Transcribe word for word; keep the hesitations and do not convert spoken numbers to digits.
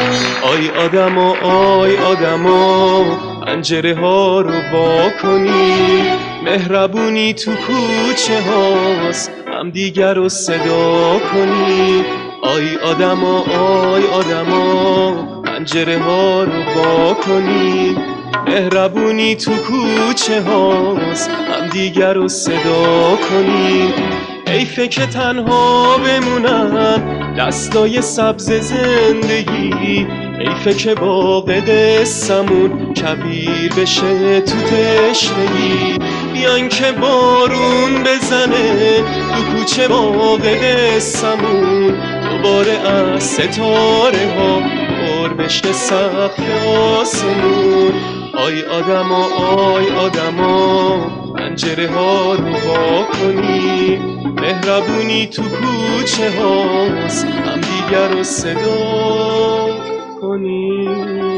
آی آدما آی آدما پنجره ها رو وا کنی، مهربونی تو کوچه هاست هم دیگر رو صدا کنی. آی آدما آی آدما پنجره ها رو وا کنی، مهربونی تو کوچه هاست هم دیگر رو صدا کنی. حیفه که تنها بمونن دستای سبز زندگی، حیفه که باغ قصه‌مون کبیر بشه تو تشنگی. بیان که بارون بزنه تو کوچه باغ قصه‌مون، دوباره از ستاره ها پر بشه سقف آسمون. آی آدما آی آدما پنجره ها رو وا کنی، مهربونی تو کوچه هاست هم دیگر رو صدا کنی.